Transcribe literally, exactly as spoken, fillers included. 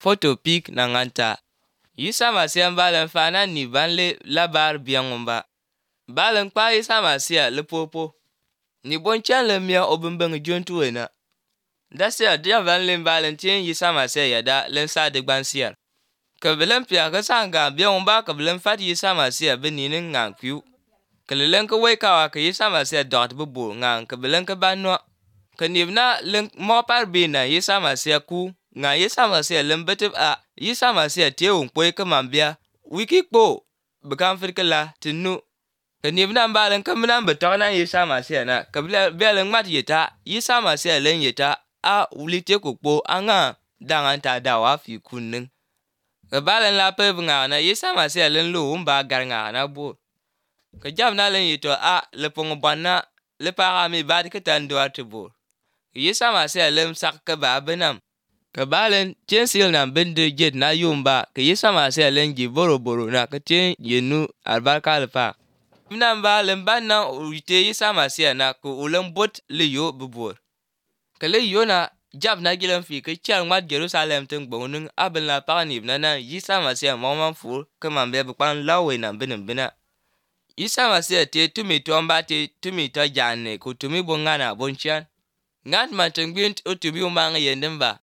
photo pik na nganta. Yisa masia balen fana ni banle labar biangomba. Balen kwa yisa masia le popo. Ni bonchan le mia obumbeng juntu wena. Dasia dia banle balen tien yisa masia yada len sa de bansier. Kabelen pia ka sanga biangomba kabelen fat yisa masia beninin ngang piu. Kelelen ka weka wa ka yisa masia dot bubu ngang kabelen ka banwa. Kanibna len mopar bina yisa masia ku nga yisa masia len betib a yisa masia teun kwe ka mambia wiki kpo bekam firkala tinu. Kanibna mbalen ka mnan betona yisa masia na kabla belen mat yeta yisa masia len yeta a ulite ko kpo anga danganta dawa fi kunnin. Kabalen la pe nga na yisa masia len lu mba gar nga na bu. Ka jamna len yito a le pong banna le para mi bad ka tan do atibu. Yisa masia lem sak ka ba benam. Ka balen tien sil na bende jet na yumba ka yisa masia len ji boro boro na ka tien yenu albarka alfa. Mnan balen banna uite yisa masia na ko ulen bot le yo bubur. Ka le yo na jab na gilan fi ka chal mat Jerusalem ten gbonun abel la paranib na na yisa masia momman fu ka mambe bukwan lawe na benin bina. Yisa masia te tumi tomba te tumi to jane ko tumi bongana bonchan. Ngat man tengbint o tumi umang yendemba.